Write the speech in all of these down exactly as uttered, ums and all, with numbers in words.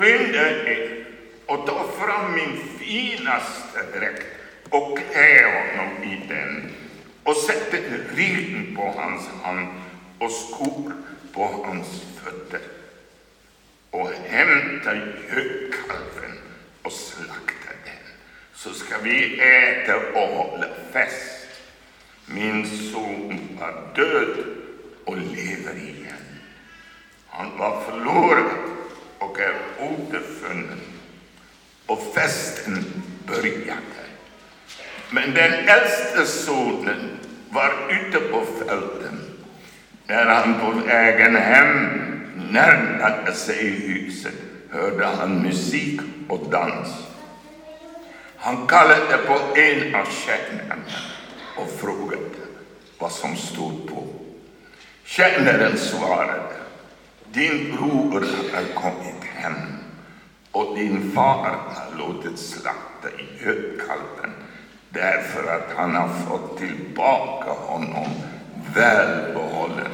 Skynda er och ta fram min finaste dräkt och klä honom i den och sätt ett ring på hans hand och skor på hans fötter och hämta gödkalven och slakta den, så ska vi äta och hålla fest. Min son var död och lever igen. Han var förlorad och är återfunnen. Och festen började. Men den äldste sonen var ute på fälten. När han på vägen hem närmade sig huset hörde han musik och dans. Han kallade på en av tjänarna och frågade vad som stod på. Tjänaren svarade: din bror har kommit hem och din far har låtit slakta i gödkalven därför att han har fått tillbaka honom välbehållen.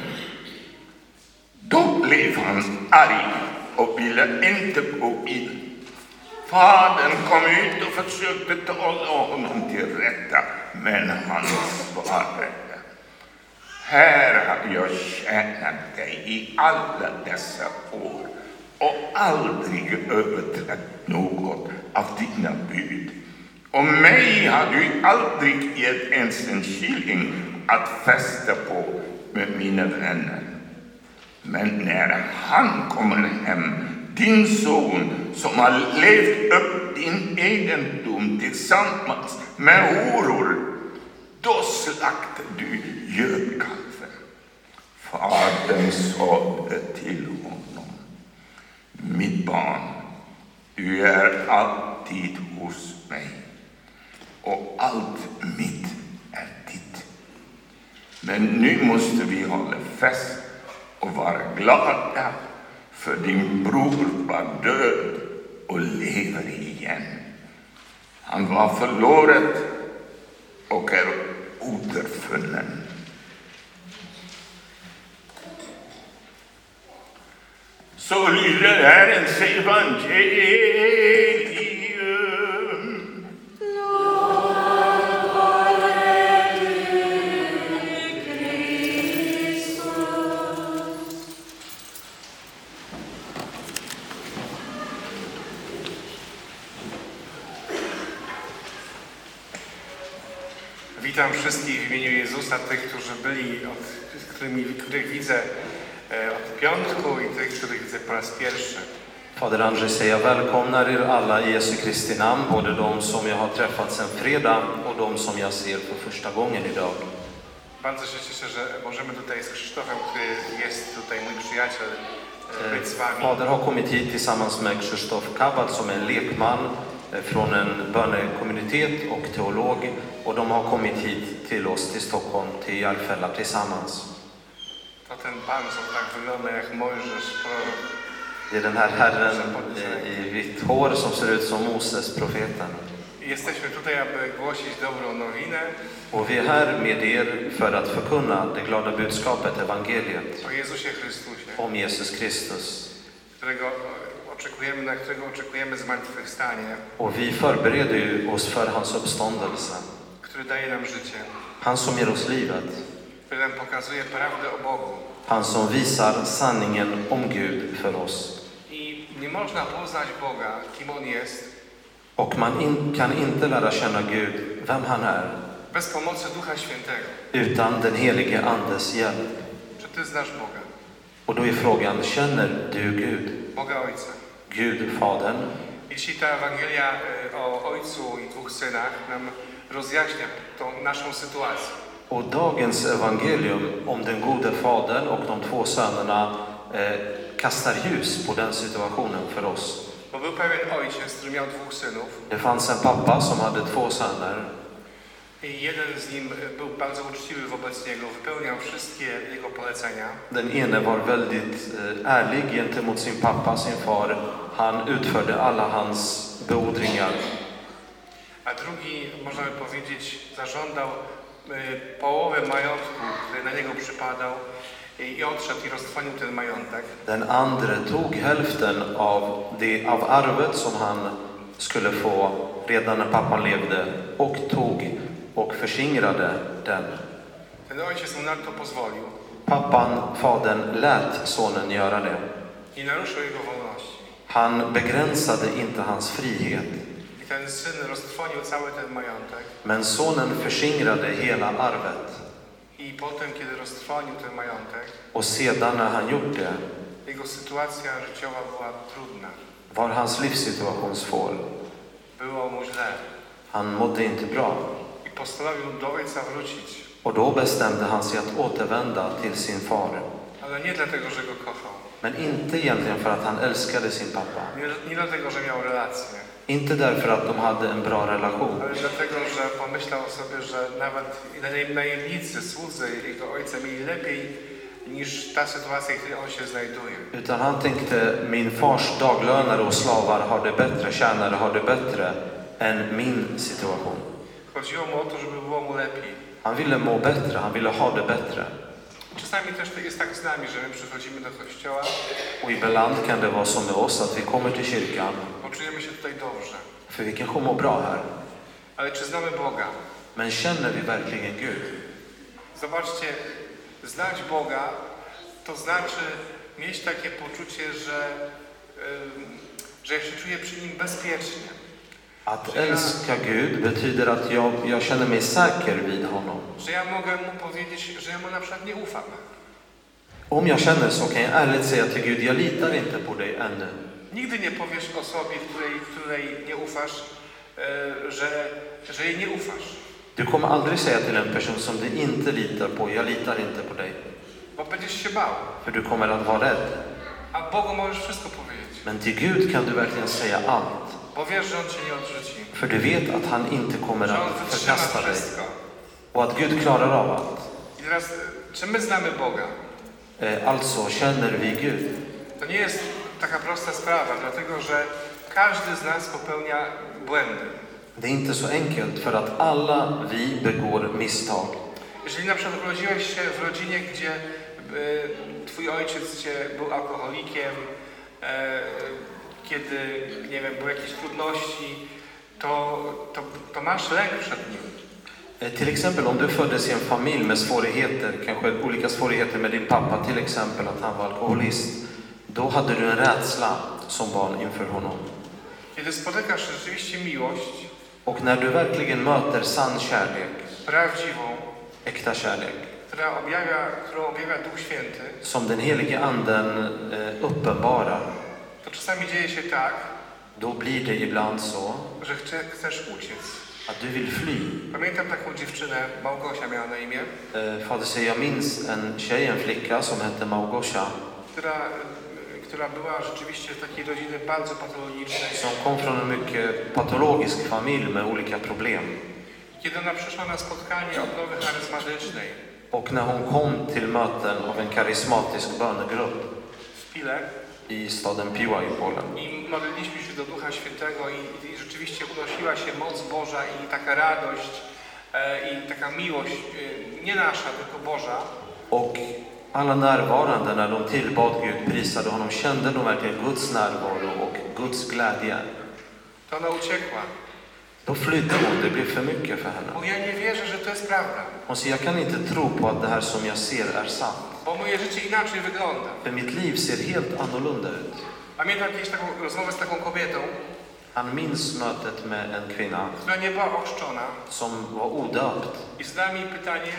Då blev han arg och ville inte gå in. Fadern kom ut och försökte tala honom till rätta, men han svarade: här har jag tjänat dig i alla dessa år och aldrig överträtt något av dina bud. Och mig har du aldrig gett ens en shilling att fästa på med mina vänner. Men när han kommer hem, din son som har levt upp din egendom tillsammans med horor, då slaktar du gödkalven. Fadern sade till honom: mitt barn, du är alltid hos mig och allt mitt är ditt. Men nu måste vi hålla fest och vara glada, för din bror var död och lever igen. Han var förlorad och är återfunnen. Så lyder Herrens evangelium. Lov vare du, Kristus. Witam wszystkich w imieniu Jezusa, tych, którzy byli, od, którymi, których widzę od piątku i tych, których widzę po raz pierwszy. Fader Andrzej säger jag välkomnar er alla i Jesu Kristi namn, både de som jag har träffat sedan fredag och de som jag ser för första gången idag. Bardzo się cieszę, że możemy tutaj z Krzysztofem, który jest tutaj mój przyjaciel, być z wami. Fader har kommit hit tillsammans med Krzysztof Kabat som är en lekman från en bönekommunitet och teolog, och de har kommit hit till oss till Stockholm, till Järfälla tillsammans. To ten pan, som tak wygląda jak Mojżesz, prorok. Det är den här herren i vitt hår som ser ut som Moses, profeten. Jesteśmy tutaj, aby głosić dobrą nowinę. Och vi är här med er för att förkunna det glada budskapet, evangeliet, o Jezusie Chrystusie, om Jesus Kristus. którego oczekujemy, na którego oczekujemy zmartwychwstanie. Och vi förbereder ju oss för hans uppståndelse. Który daje nam życie. Han som ger oss livet. Który nam pokazuje prawdę o Bogu. Han som visar sanningen om Gud för oss. I nie można poznać Boga, kim On jest, Och man in, kan inte lära känna Gud, vem han är, bez pomocy Ducha Świętego. utan den helige Andes hjälp. Czy Ty znasz Boga? Och då är frågan, känner du Gud? Boga Ojca. Gud, Fadern. Jeśli ta Ewangelia o Ojcu i dwóch synach nam rozjaśnia tą naszą sytuację. Och dagens evangelium om den gode Fadern och de två sönerna eh, kastar ljus på den situationen för oss. Bo był pewien ojciec, który miał dwóch synów. Det fanns en pappa som hade två söner. I jeden z nim był bardzo uczciwy wobec niego, wypełniał wszystkie jego polecenia. Den ene var väldigt eh, ärlig gentemot sin pappa, sin far. Han utförde alla hans beordringar. A drugi, można by powiedzieć, zażądał y, połowę majątku, który na niego przypadał, i odszedł i roztrwonił ten majątek. Den andre tog hälften av, det, av arvet som han skulle få redan när pappan levde och tog och förskingrade den. Ten ojciec mu na to pozwolił Pappan, fadern, lät sonen göra det. i naruszył jego wolności. Han begränsade inte hans frihet. I ten syn roztrwonił cały ten majątek. Men sonen förskingrade hela arvet. I potem, kiedy roztrwonił ten majątek, Och sedan när han gjort det jego sytuacja życiowa była trudna. var hans livssituation svår. Było mu źle. Han mådde inte bra. I postanowił do ojca wrócić. Och då bestämde han sig att återvända till sin far. Ale nie dlatego, że go kochał. Men inte egentligen för att han älskade sin pappa. Nie, nie dlatego, że miał relację. Inte därför att de hade en bra relation. Ale dlatego, że pomyślał sobie, że nawet naj- najemnicy, słudzy jego ojca mieli lepiej niż ta sytuacja, w której on się znajduje. Utan han tänkte, min fars daglönare och slavar har det bättre, tjänare har det bättre än min situation. Chodziło mu o to, żeby było mu lepiej. Han ville må bättre, han ville ha det bättre. Czasami też to jest tak z nami, że my przychodzimy do kościoła, Och ibland kan det vara som med oss att vi kommer till kyrkan, bo czujemy się tutaj dobrze. för vi kanske mår bra här. Ale czy znamy Boga? Men känner vi verkligen Gud? Zobaczcie, znać Boga to znaczy mieć takie poczucie, że, ym, że ja się czuję przy Nim bezpiecznie. Att älska Gud betyder att jag, jag känner mig säker vid honom. Że ja mogę Mu powiedzieć, że ja Mu na przykład nie ufam. Om jag känner så kan jag ärligt säga till Gud, jag litar inte på dig ännu. Nigdy nie powiesz osobie, której, której nie ufasz, e, że, że jej nie ufasz. Du kommer aldrig säga till en person som du inte litar på, jag litar inte på dig. Bo będziesz się bał. För du kommer att vara rädd. A Bogu możesz wszystko powiedzieć. Men till Gud kan du verkligen säga allt. Bo wiesz, że On cię nie odrzuci. För du vet att han inte kommer Że On att wytrzyma förkasta dig. wszystko. Och att Gud klarar av allt. I teraz, e, czy my znamy Boga? Eh, Alltså känner vi Gud. To nie jest taka prosta sprawa, dlatego że każdy z nas popełnia błędy. Det är inte så enkelt för att alla vi begår misstag. Jeżeli na przykład urodziłeś się w rodzinie, gdzie e, twój ojciec cię był alkoholikiem, e, kiedy, nie wiem, były jakieś trudności, to, to, to masz lęk przed nim. Eh, Till exempel om du föddes i en familj med svårigheter, kanske olika svårigheter med din pappa, till exempel att han var alkoholist, då hade du en rädsla som barn inför honom. Kiedy spotykasz rzeczywiście miłość, Och när du verkligen möter sann kärlek, prawdziwą, äkta kärlek, która objawia, którą objawia Duch Święty, som den helige anden eh, uppenbarar, to czasami dzieje się tak, då blir det ibland så że chce, chcesz uciec. att du vill fly. Pamiętam taką dziewczynę, Małgosia miała na imię, Eh, Fader säger, jag minns en tjej, en flicka som hette Małgosia, która, która była rzeczywiście z takiej rodziny bardzo patologicznej. som kom från en mycket patologisk familj med olika problem. Kiedy ona przyszła na spotkanie odnowy charyzmatycznej Och när hon kom till möten av en karismatisk bönegrupp w Pile i staden Piła i Polen, i modliliśmy się do Ducha Świętego i, i rzeczywiście unosiła się moc Boża i taka radość e, i taka miłość, e, nie nasza, tylko Boża, och alla närvarande när de tillbad Gud, prisade honom, kände de verkligen Guds närvaro och Guds glädje. to ona uciekła. Då flydde hon, det blev för mycket för henne. Bo ja nie wierzę, że to jest prawda. Hon säger, jag kan inte tro på att det här som jag ser är sant. Bo moje życie inaczej wygląda. För mitt liv ser helt annorlunda ut. Pamiętam kiedyś taką rozmowę z taką kobietą, Han minns mötet med en kvinna która nie była ochrzczona som var odöpt. i zadała mi pytanie,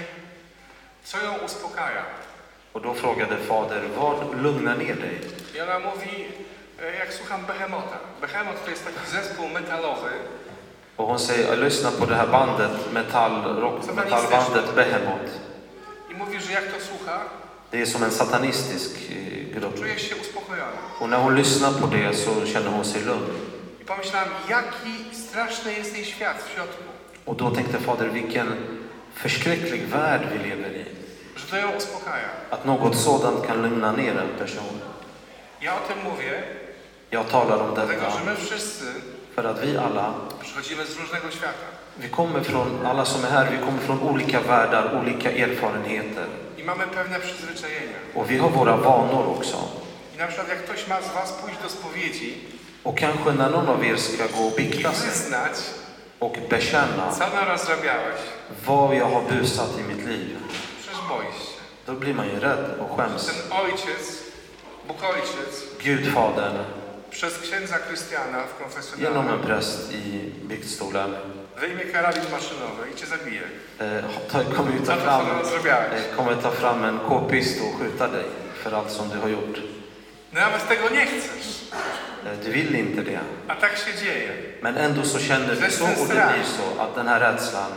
co ją uspokaja. Och då frågade fader, vad lugnar ner dig? I ona mówi, e, jak słucham Behemota. Behemot to jest taki zespół metalowy, Och hon säger, jag lyssnar på det här bandet, metall, rock, metallbandet Behemoth. i mówi, że jak to słucha, Det är som en satanistisk eh, grupp. czuje się uspokojona. Och när hon lyssnar på det så känner hon sig lugn. I pomyślałam, jaki straszny jest jej świat w środku. Och då tänkte fader, vilken förskräcklig värld vi lever i. Że to ją uspokaja. Att något sådant kan lugna ner en person. Ja o tym mówię, Jag talar om dlatego detta że my wszyscy för att vi alla, przychodzimy z różnego świata. vi kommer från, alla som är här, vi kommer från olika världar, olika erfarenheter. I mamy pewne przyzwyczajenia. Och vi har våra vanor också. I na przykład jak ktoś ma z was pójść do spowiedzi Och kanske när någon av er ska gå och i bikta sig wyznać, och bekänna co narozrabiałeś, vad jag har busat i mitt liv, przecież boisz się. då blir man ju rädd och skäms. Ten ojciec, Bóg Ojciec, Gudfadern, przez księdza Krystiana w genom konfesjonalnym en präst i biktstolen, wyjmie karabin maszynowy i cię zabije. eh, ta- kommer ju Co ta to, fram, co narozrabiałeś? eh, kommer ta fram en k-pist och skjuta dig för allt som du har gjort. No nawet tego nie chcesz, Eh, Du vill inte det. a tak się dzieje. Men ändå så känner du så och det blir så att den här rädslan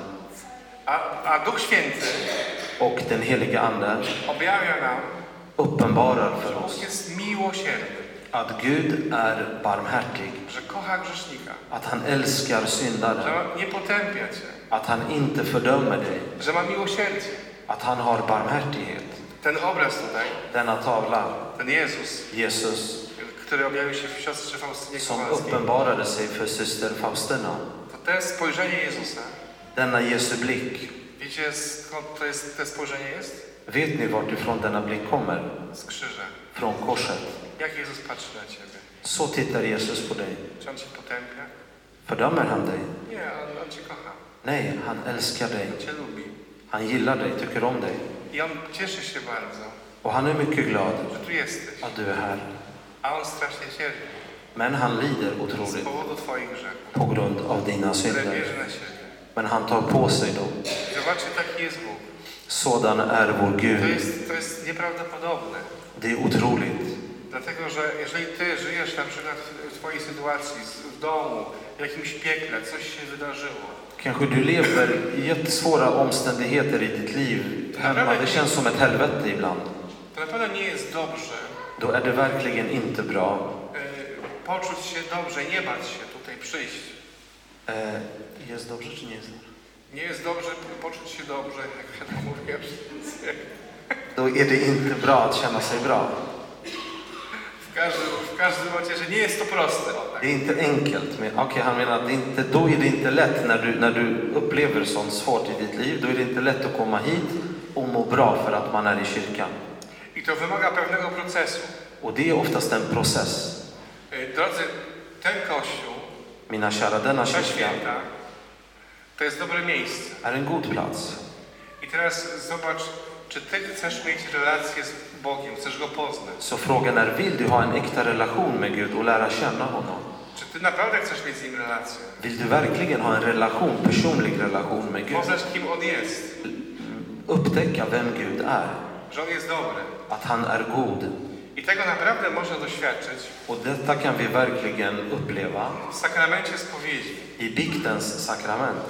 A, a Duch Święty och den heliga Ande objawia nam, uppenbarar för że Bóg oss jest miłosierny, att Gud är barmhärtig, że kocha grzesznika, att han älskar syndare, że nie potępia cię, att han inte fördömer dig, że ma miłosierdzie. att han har barmhärtighet. Ten obraz tutaj, Denna tavla, ten Jezus, Jesus, który objawił się w siostrze Faustynie som Kowalskiej, uppenbarade sig för syster Faustina, to to spojrzenie Jezusa, denna Jesu blick, wiecie skąd to, jest, to spojrzenie jest? vet ni vartifrån denna blick kommer? Z krzyża. Från korset. Jak Jezus patrzy na ciebie? Så tittar Jesus på dig. Czy On cię potępia? Fördömer han dig? Nie, On, on cię kocha. Nej, han älskar dig. On cię lubi. Han gillar dig, tycker om dig. I On cieszy się bardzo, Och han är mycket glad że tu jesteś. att du är här. A On strasznie cierpi Men han lider z otroligt powodu twoich grzechów, på grund av dina które synder. bierze na siebie. Men han tar på sig dem. Zobaczcie, taki jest Bóg. Sådan är vår To Gud. jest, to jest nieprawdopodobne. Det är otroligt. Dlatego, że jeżeli ty żyjesz na przykład w twojej sytuacji, w domu, w jakimś piekle, coś się wydarzyło, Kanske du lever i jättesvåra omständigheter i ditt liv hemma. Det känns som ett helvete ibland. to na pewno nie jest dobrze Då är det verkligen inte bra. y, poczuć się dobrze, nie bać się tutaj przyjść. Eh, jest dobrze czy nie jest dobrze? Nie jest dobrze poczuć się dobrze, jak to mówię. Då är det inte bra att känna sig bra. W każdym, w każdym razie, że nie jest to proste. O, tak. Det är inte enkelt. Men, okej, han menar att det inte, då är det inte lätt när du, när du upplever sånt svårt i ditt liv. Då är det inte lätt att komma hit och må bra för att man är i kyrkan. I to wymaga pewnego procesu. Och det är oftast en process. Y, Drodzy, ten kościół, Mina kära, denna ta kyrka święta, to jest dobre miejsce. är en god plats. I teraz zobacz, czy ty chcesz mieć relację z Bogiem, chcesz Go poznać. Så frågan är, vill du ha en äkta relation med Gud och lära känna honom? Czy ty naprawdę chcesz mieć z Nim relację? Vill du verkligen ha en relation, personlig relation med Gud? Poznać, kim On jest, Upptäcka vem Gud är. że On jest dobry. Att han är god. I tego naprawdę można doświadczyć Och detta kan vi verkligen uppleva w sakramencie spowiedzi. i biktens sakrament.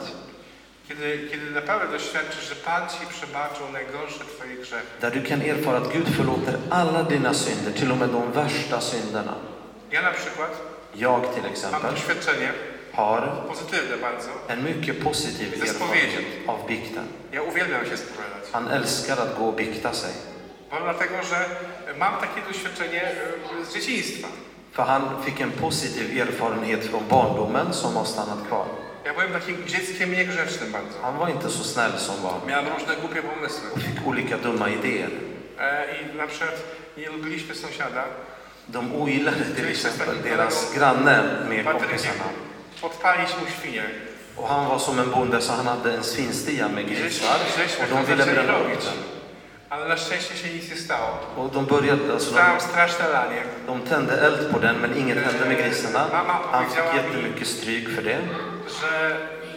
Kiedy, kiedy naprawdę doświadczysz, że Pan Ci przebaczył najgorsze Twoje grzechy. Där du kan erfara att Gud förlåter alla dina synder, till och med de värsta synderna. Ja na przykład Jag till mam exempel doświadczenie har pozytywne bardzo. en mycket positiv Ze spowiedzi. erfarenhet av bikten. Ja uwielbiam się spowiadać. Han älskar att gå och bikta sig. Bo dlatego, że mam takie doświadczenie e, z dzieciństwa. För han fick en positiv erfarenhet från barndomen som har stannat kvar. Ja byłem takim dzieckiem niegrzecznym bardzo. Han var inte så snäll som barn Miałem różne głupie pomysły. och fick olika dumma idéer. E, I na przykład nie lubiliśmy sąsiada. De ogillade till exempel deras granne med kompisarna. Podpalić mu świnię. Och han var som en bonde så han hade en svinstia med I grisar żeśmy och to de ville zaczęli bränna upp robić. den. Ale na szczęście się nic nie stało. Och de började, alltså Stałem de, straszne lanie. de tände eld på den men inget hände med grisarna. Mama Han fick powiedziała mi, jättemycket stryk för det. że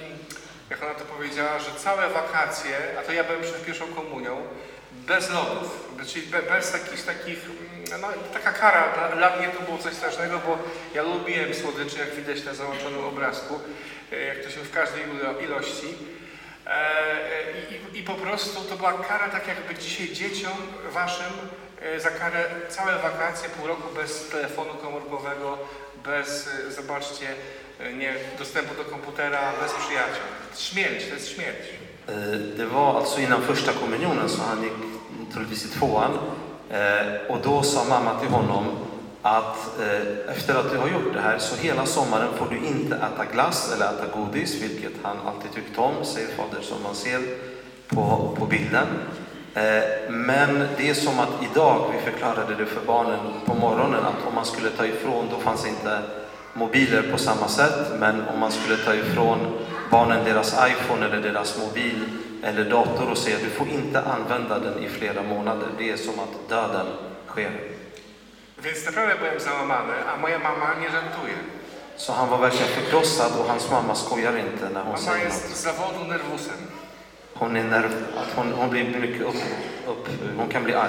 jak ona to powiedziała, że całe wakacje, a to ja byłem przed pierwszą komunią, bez lodów, czyli be, bez jakichś takich, no taka kara, dla, dla mnie to było coś strasznego, bo ja lubiłem słodyczy, jak widać na załączonym obrazku, e, jak to się w każdej ilo- ilości. E, i, I po prostu to była kara, tak jakby dzisiaj dzieciom waszym e, za karę całe wakacje, pół roku bez telefonu komórkowego, bez, e, zobaczcie, e, nie, dostępu do komputera, bez przyjaciół. Śmierć, to jest śmierć. Eh, Det var alltså innan första kommunionen så han gick troligtvis i tvåan. Eh, Och då sa mamma till honom att eh, efter att du har gjort det här så hela sommaren får du inte äta glass eller äta godis, vilket han alltid tyckte om, säger fader som man ser på, på bilden. Eh, Men det är som att idag, vi förklarade det för barnen på morgonen, att om man skulle ta ifrån, då fanns inte mobiler på samma sätt, men om man skulle ta ifrån barnen deras iPhone eller deras mobil eller dator och säga du får inte använda den i flera månader, det är som att döden sker. Więc naprawdę byłem załamany, a moja mama nie żartuje. Så han var verkligen förkrossad och hans mamma skojar inte när hon Mama säger jest något. z zawodu nerwusem. Hon är nerv, att hon, hon blir mycket upp, upp, hon kan bli arg.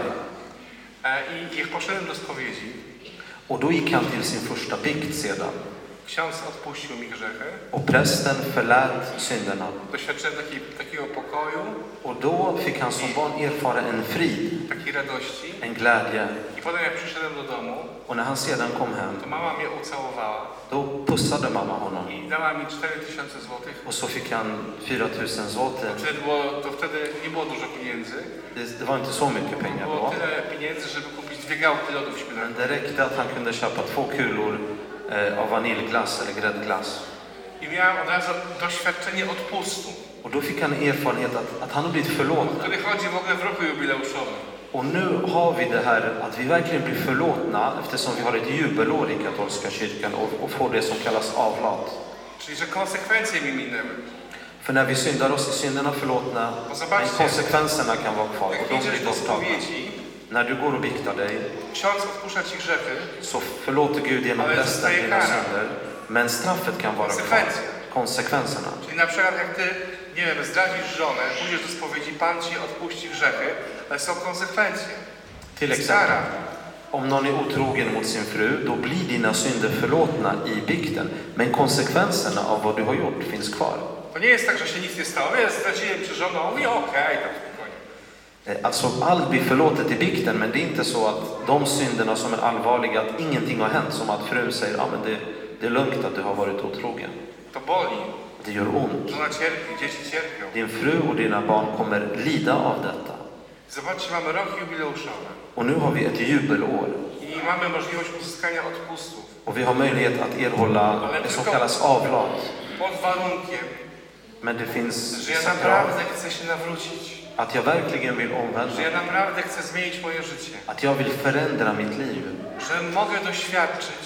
E, I jak poszedłem do spowiedzi, Och då gick han till sin första bikt sedan. ksiądz odpuścił mi grzechy. Och prästen förlät synderna. Doświadczyłem takiej, takiego pokoju, Och då fick han som barn erfara en frid, takiej radości. en glädje. I potem jak przyszedłem do domu, Och när han sedan kom hem, to mama mnie ucałowała då pussade mamma honom. i dała mi cztery tysiące złotych. Och så fick han fyra tusen zloty. To wtedy, było, to wtedy nie było dużo pieniędzy. Det, det var inte så mycket pengar Było då. tyle pieniędzy, żeby kupić dwie gałki lodów Men śmietankowych. det räckte att han kunde köpa två kulor eh, av vaniljglass eller gräddglass. I miałem od razu doświadczenie odpustu, Och då fick han erfarenhet att, att han har blivit förlåten. który chodzi w ogóle w roku jubileuszowym. Och nu har vi det här att vi verkligen blir förlåtna eftersom vi har ett jubelår i katolska kyrkan och, och får det som kallas avlat. Czyli, że konsekwencje mi minęły. För när vi syndar oss i synderna förlåtna, men konsekvenserna kan vara kvar och Jak de idziesz blir do borttagna. spowiedzi, När du går och biktar dig ksiądz odpuszcza ci grzechy, så förlåter Gud genom Ale prästen zostaje dina kara. synder, men straffet kan vara kvar. konsekwencje. Konsekvenserna. Czyli na przykład jak ty, nie wiem, zdradzisz żonę, pójdziesz do spowiedzi, Pan ci odpuści grzechy, ale są konsekwencje. Till Jest exempel, kara. om någon är otrogen mot sin fru, då blir dina synder förlåtna i bikten. Men konsekvenserna av vad du har gjort finns kvar. To nie jest tak, że się nic nie stało. Ja zdradziłem przy żoną, i okej, tam spokojnie. Eh, Alltså allt blir förlåtet i bikten, men det är inte så att de synderna som är allvarliga, att ingenting har hänt, som att frun säger, ja men det, det är lugnt att du har varit otrogen. To boli. Det gör ont. Żona cierpi, dzieci cierpią. Din fru och dina barn kommer lida av detta. Zobaczcie, mamy rok jubileuszowy Och nu har vi ett jubelår. i mamy możliwość uzyskania odpustów. Och vi har möjlighet att erhålla det som kallas avlat. Pod warunkiem, Men det finns że ja vissa krav. naprawdę chcę się nawrócić. Att jag verkligen vill Że omvända. ja naprawdę chcę zmienić moje życie. Att jag vill förändra mitt liv. Że mogę doświadczyć,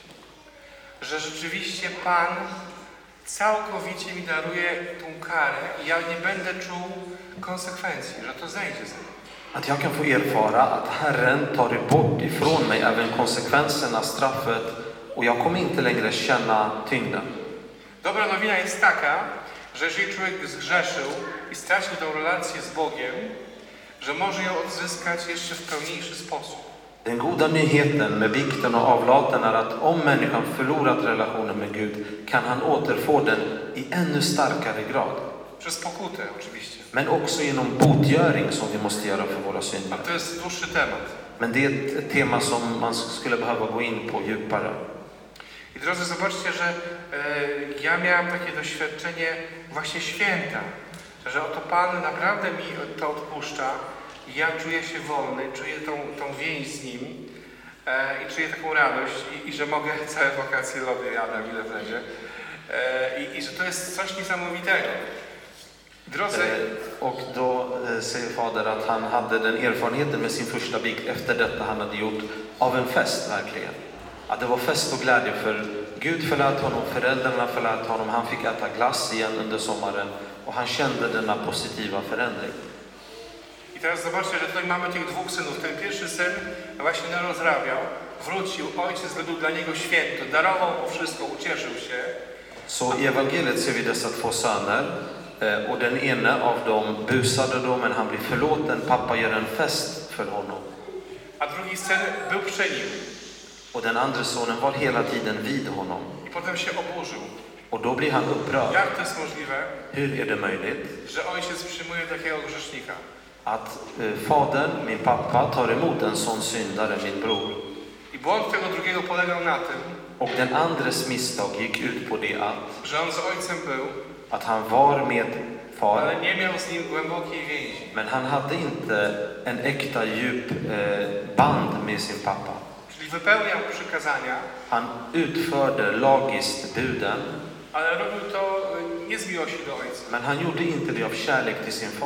że rzeczywiście Pan całkowicie mi daruje tą karę i ja nie będę czuł konsekwencji, że to zejdzie ze mnie. Att jag kan få erfara att Herren tar det bort ifrån mig även konsekvenserna, straffet, och jag kommer inte längre känna tyngden. Dobra nowina jest taka, że jeżeli człowiek zgrzeszył i stracił tą relację z Bogiem, że może ją odzyskać jeszcze w pełniejszy sposób. Den goda nyheten med bikten och avlaten är att om människan förlorat relationen med Gud kan han återfå den i ännu starkare grad. Przez pokutę oczywiście. Men också genom botgöring som vi måste göra för våra synder. A to jest dłuższy temat. Men det är ett tema som man skulle behöva gå in på djupare. I drodzy, zobaczcie, że e, ja miałam takie doświadczenie właśnie święta, że oto Pan naprawdę mi to odpuszcza i ja czuję się wolny, czuję tą, tą więź z Nim e, i czuję taką radość i, i że mogę całe wakacje lody jadam, ile wlezie e, i, i że to jest coś niesamowitego. Drodzy, Eh, Och då eh, säger Fader att han hade den erfarenheten med sin första bikt efter detta han hade gjort av en fest verkligen. Att det var fest och glädje för Gud förlät honom, föräldrarna förlät honom, han fick äta glass igen under sommaren och han kände denna positiva förändring. i teraz zobaczcie, że tutaj mamy tych dwóch synów. Ten pierwszy syn właśnie narozrabiał, wrócił, ojciec zrobił dla niego święto, darował mu wszystko, ucieszył się. Så i evangeliet ser vi dessa två söner eh, och den ena av dem busade då, men han blir förlåten. Pappa gör en fest för honom. A drugi syn był przy nim Och den andra sonen var hela tiden vid honom. i potem się oburzył. Och då blir han upprörd. Jak to jest możliwe, Hur är det möjligt że ojciec przyjmuje takiego grzesznika? att eh, fadern, min pappa, tar emot en sån syndare, min bror? I błąd tego drugiego polegał na tym, Och den andres misstag gick ut på det att, że on z ojcem był, att han var med far, ale nie miał z nim głębokiej więzi. men han hade inte en äkta djup eh, band med sin pappa. Czyli wypełniał przykazania, Han utförde lagiskt buden, ale robił to y, nie z miłości do ojca. men han gjorde inte det av kärlek till sin far.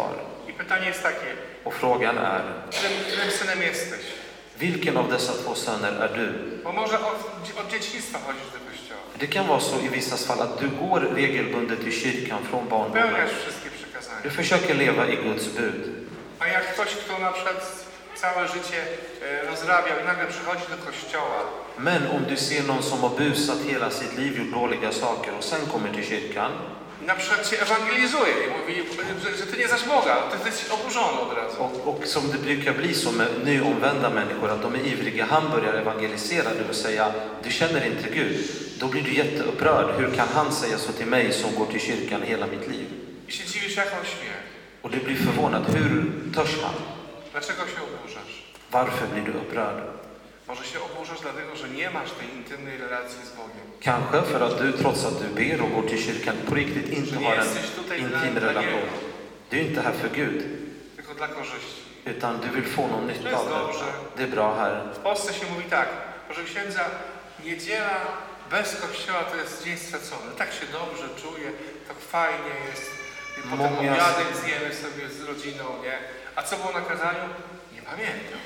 I pytanie jest takie, Och frågan är, którym, którym synem jesteś? vilken av dessa två söner är du? Bo może od, od dzieciństwa chodzisz do kościoła. Det kan vara så i vissa fall att du går regelbundet i kyrkan från barndomen. Pełniasz wszystkie przykazania. Du försöker leva i Guds bud. A jak ktoś, kto na przykład całe życie e, rozrabiał i nagle przychodzi do kościoła, Men om du ser någon som har busat hela sitt liv, gjort dåliga saker och sen kommer till kyrkan i na przykład cię ewangelizuje i mówi, że, że ty nie znasz Boga, ty jesteś oburzony od razu. och, och som det brukar bli så med nyomvända människor, att de är ivriga, han börjar evangelisera, det vill säga du känner inte Gud, då blir du jätteupprörd. Hur kan han säga så till mig som går till kyrkan hela mitt liv? I się dziwisz, jak on śmie. Och du blir förvånad, hur törs han? Dlaczego się oburzasz? Varför blir du upprörd? Może się oburzasz dlatego, że nie masz tej intymnej relacji z Bogiem. Kanske för att du, trots att du ber och går till kyrkan, på riktigt inte har en intim relation. Du är inte här för Gud, Tylko dla korzyści. utan du vill få någon nytta av det. Det är bra här. W Polsce się mówi tak, proszę księdza, niedziela bez kościoła to jest dzień stracony. Tak się dobrze czuję, tak fajnie jest. I potem Många- obiadek zjemy sobie z rodziną, nie? A co było na kazaniu? Nie pamiętam.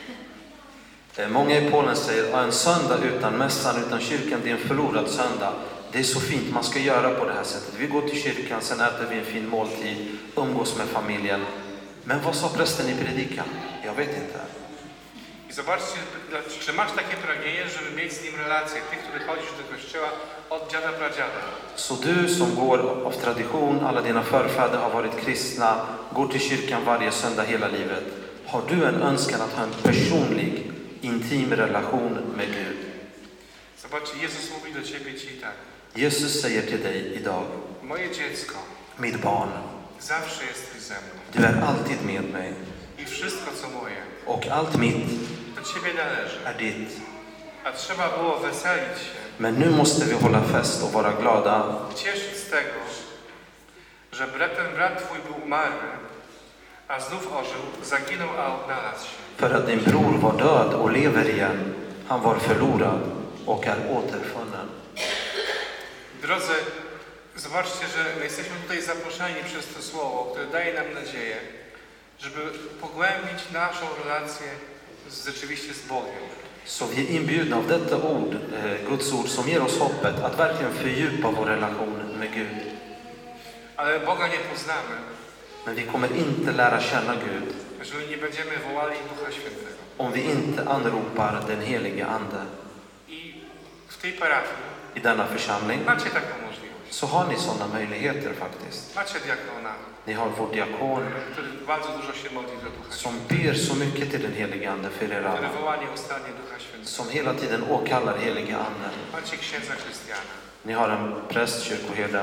Eh, Många i Polen säger att en söndag utan mässan, utan kyrkan, det är en förlorad söndag. Det är så fint, man ska göra på det här sättet. Vi går till kyrkan, sen äter vi en fin måltid, umgås med familjen. Men vad sa prästen i predikan? Jag vet inte. I zobaczcie, dla- czy masz takie pragnienie, żeby mieć z nim relację, ty, który chodzisz do kościoła od dziada pradziada. Så du som går av tradition, alla dina förfäder har varit kristna, går till kyrkan varje söndag hela livet. Har du en önskan att ha en personlig, intim relation med Gud? Zobaczcie, Jezus mówi do ciebie dzisiaj tak. Jesus säger till dig idag, Moje dziecko, mitt barn, zawsze jesteś ze mną. du är alltid med mig. I wszystko, co moje, Och allt mitt do ciebie należy. är ditt. A trzeba było weselić się, Men nu måste vi hålla fest och vara glada. cieszyć z tego, że brat, ten brat twój był umarły, a znów ożył, zaginął, a odnalazł się. För att din bror var död och lever igen. Han var förlorad och är återfunnen. Drodzy, zobaczcie, że my jesteśmy tutaj zaproszeni przez to słowo, które daje nam nadzieję, żeby pogłębić naszą relację z, rzeczywiście z Bogiem. Så vi är inbjudna av detta ord, eh, Guds ord, som ger oss hoppet att verkligen fördjupa vår relation med Gud. Ale Boga nie poznamy, Men vi kommer inte lära känna Gud jeżeli nie będziemy wołali Ducha Świętego. om vi inte anropar den helige Ande. I w tej parafii I denna församling macie taką możliwość. så har ni sådana möjligheter faktiskt. Macie diakona, Ni har vår diakon który bardzo dużo się modli do Ducha som Świętego, ber så mycket till den helige Ande för er który alla. woła nieustannie Ducha Świętego. Som hela tiden åkallar helige Ande. Macie księdza Krystiana. Ni har en präst, kyrkoherde.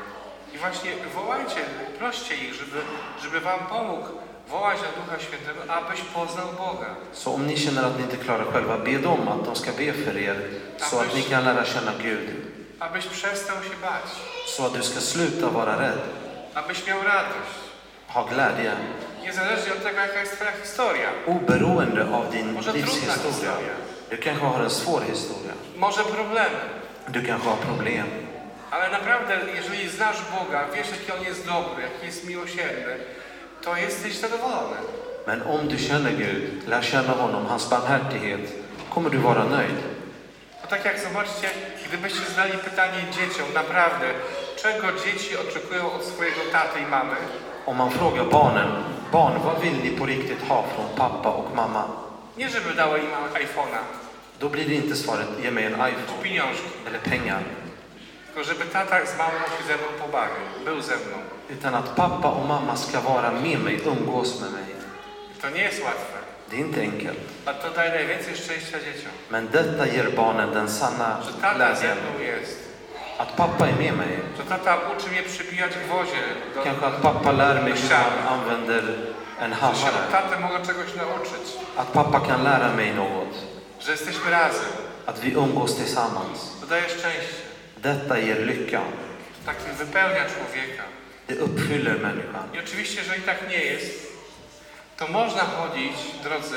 I właśnie wołajcie, proście ich, żeby, żeby wam pomógł wołać na Ducha Świętego, abyś poznał Boga. Så om ni känner att ni inte klarar själva, be dem att de ska be för er så att ni kan lära känna Gud. Abyś przestał się bać, Så att du ska sluta vara rädd. abyś miał radość. Ha glädje. Niezależnie od tego, jaka jest twoja historia. Oberoende av din Może trudna livshistoria. historia, Du kanske har en svår historia. może problemy. Du kanske har problem. Ale naprawdę, jeżeli znasz Boga, wiesz, jaki On jest dobry, jaki jest miłosierny, to jesteś zadowolony. Men om du känner Gud, lär känna honom, hans barmhärtighet, kommer du vara nöjd. To tak jak zobaczcie, gdybyście zadali pytanie dzieciom, naprawdę, czego dzieci oczekują od swojego taty i mamy, Om man frågar barnen, barn, vad vill ni på riktigt ha från pappa och mamma? nie żeby dały im iPhone'a, Då blir det inte svaret, ge mig en czy iPhone pieniążki, eller pengar. tylko żeby tata z mamą się ze mną pobawił, był ze mną. Utan att pappa och mamma ska vara med mig, umgås med mig. To nie jest łatwe, Det är inte enkelt. a to daje najwięcej szczęścia dzieciom, Men detta ger barnen den sanna że tata ze glädjen. mną jest, Att pappa är med mig. że tata uczy mnie przybijać gwoździe, do, Kanske att pappa lär mig hur man använder en że się od hammare. taty mogę czegoś nauczyć, Att pappa kan lära mig något. że jesteśmy razem. Att vi umgås tillsammans. To daje szczęście, Detta ger lycka. to tak wypełnia człowieka. Det uppfyller människan. I oczywiście, jeżeli tak nie jest, to można chodzić, drodzy,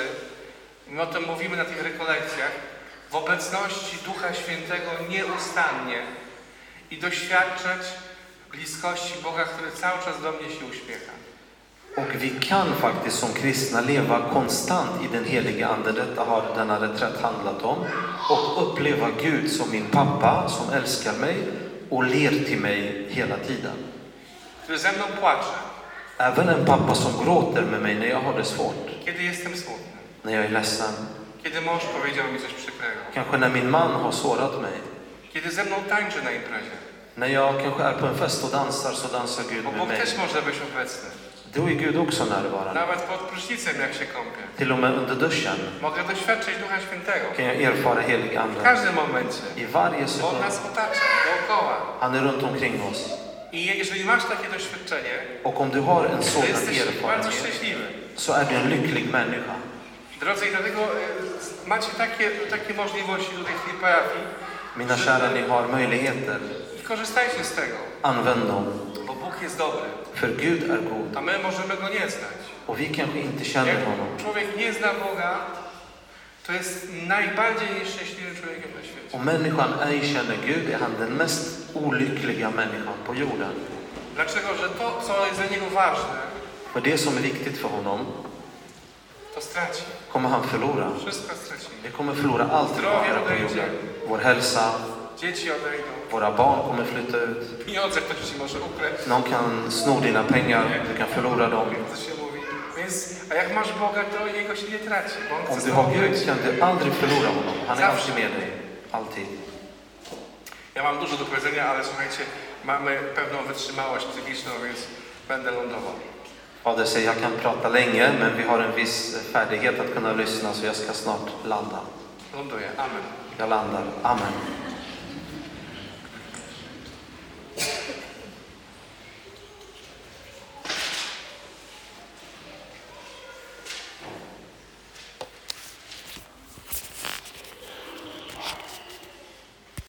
my o tym mówimy na tych rekolekcjach, w obecności Ducha Świętego nieustannie i doświadczać bliskości Boga, który cały czas do mnie się uśmiecha. Och vi kan faktiskt som kristna leva konstant i den heliga ande. Detta har denna reträtt handlat om. Och uppleva Gud som min pappa som älskar mig och ler till mig hela tiden. Który ze mną płacze, Även en pappa som gråter med mig när jag har det svårt. kiedy jestem smutny, När jag är ledsen. kiedy mąż powiedział mi coś przykrego, Kanske när min man har sårat mig. kiedy ze mną tańczy na imprezie, När jag kanske är på en fest och dansar så dansar Gud bo med Bóg mig. też może być obecny. Då är Gud också närvarande. Nawet pod prysznicem, jak się kąpię. Till och med under duschen Mogę doświadczyć Ducha Świętego. kan jag erfara helig W ande. każdym momencie. I varje Bo On sekund. nas otacza dookoła. Han är runt omkring oss. I jeżeli masz takie doświadczenie, Och om du har en to sådan jesteś bardzo erfarenhet szczęśliwy. så är du en lycklig människa. Drodzy, i dlatego e, macie takie, takie możliwości tutaj w tej parafii. Mina kära, ni har möjligheter. I korzystajcie z tego, Använd dem. bo Bóg jest dobry, För Gud är god. a my możemy Go nie znać. Och vi kanske inte känner Jak honom. człowiek nie zna Boga, to jest najbardziej nieszczęśliwym człowiekiem na świecie. Om människan ej känner Gud är han den mest olyckliga människan på jorden. Dlaczego? Że to, co jest dla niego ważne, För det som är viktigt för honom to straci. kommer han förlora. Wszystko straci. Vi kommer förlora allt vi har här på jorden. Vår hälsa, Dzieci odejdą. våra barn kommer flytta ut. Pieniądze ktoś ci może ukraść. Någon kan sno dina pengar, du kan förlora dem. Jak to się mówi. Więc, a jak masz Boga, to Jego się nie traci. Bo On Om chce du z har tobą Gud być. kan du aldrig förlora honom. Han är alltid med dig. Alltid. Ja mam dużo do powiedzenia, ale słuchajcie, mamy pewną wytrzymałość psychiczną, więc będę lądował. Fader säger, jag kan prata länge, men vi har en viss färdighet att kunna lyssna, så jag ska snart landa. Ląduję. Amen. Jag landar. Amen.